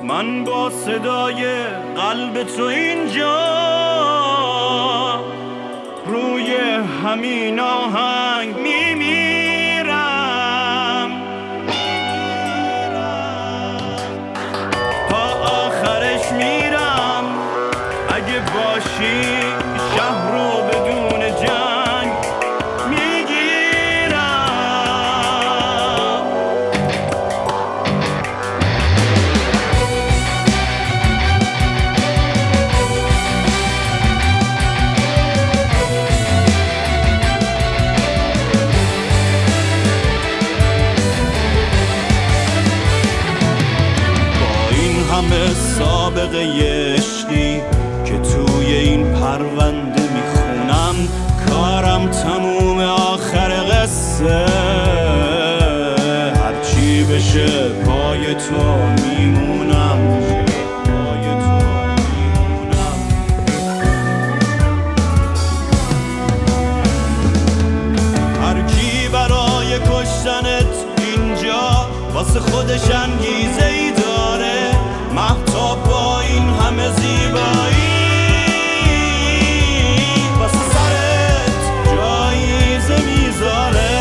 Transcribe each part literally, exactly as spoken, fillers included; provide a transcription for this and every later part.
من با صدای قلب تو اینجا روی همین آهنگ میمیرم تا آخرش میرم اگه باشی شهر رو بدون جنگ میگیرم. با این همه سابقه عشقی که توی این پرونده میخونم، کارم تموم آخر قصه. هرچی بشه پای تو میمونم، پای تو میمونم. هر کی برای کشتنت اینجا واسه خودش انگیزه ای داره، مهتاب با این همه زیبایی واسه سرت جایزه میذاره.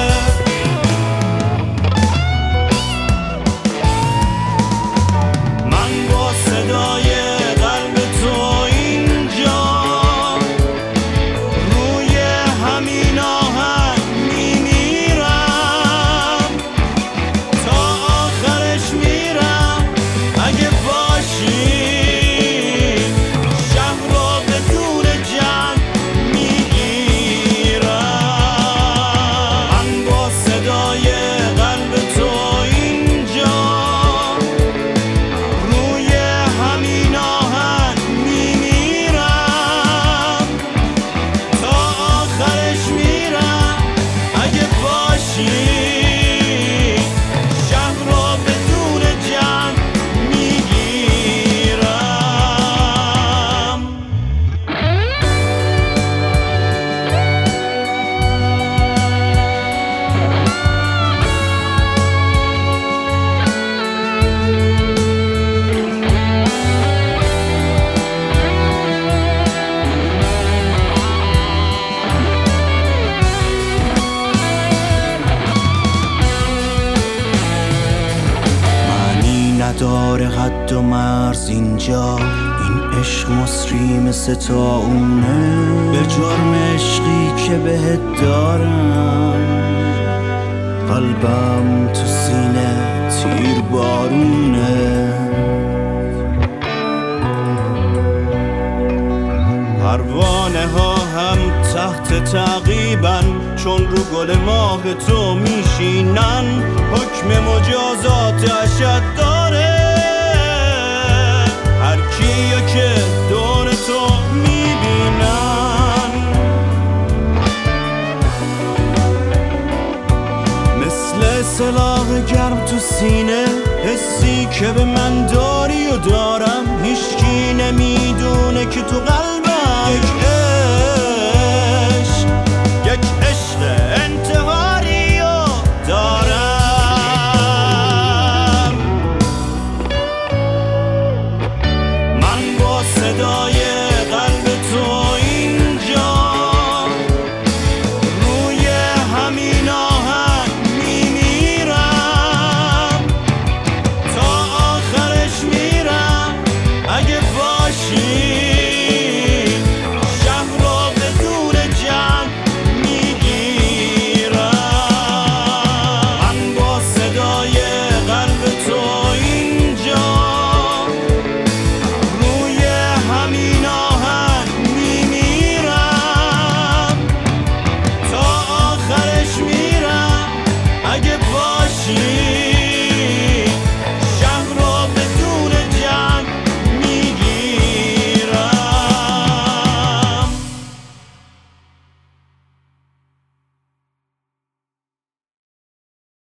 من با صدای قلب تو اینجا روی همین آهنگ میمیرم تا آخرش میرم اگه باشی شهر رو بدون جنگ میگیرم. من با صدای قلب تو اینجا روی همین آهنگ میمیرم تا آخرش میرم اگه باشی شهر رو بدون جنگ میگیرم. معنی نداره حد و مرز اینجا، این عشق مصری مثل تا اونه. به جرم عشقی که بهت دارم قلبم تو سینه تیر بارونه. پروانه ها هم تحت تعقیبن، چون رو گل ماه تو میشینن. حکم مجازات اشد داره هر کیو که دور تو میبینن. مثل سلاح گرم تو سینه، حسی که به من داری و دارم. هیچکی نمیدونه که تو قلبم یک عشق، یک عشق انتحاری رو دارم. من با صدای قلب تو اینجا روی همین آهنگ میمیرم تا آخرش میرم اگه باشی شهر رو بدون جنگ میگیرم. من با صدای قلب تو اینجا روی همین آهنگ میمیرم تا آخرش میرم اگه باشی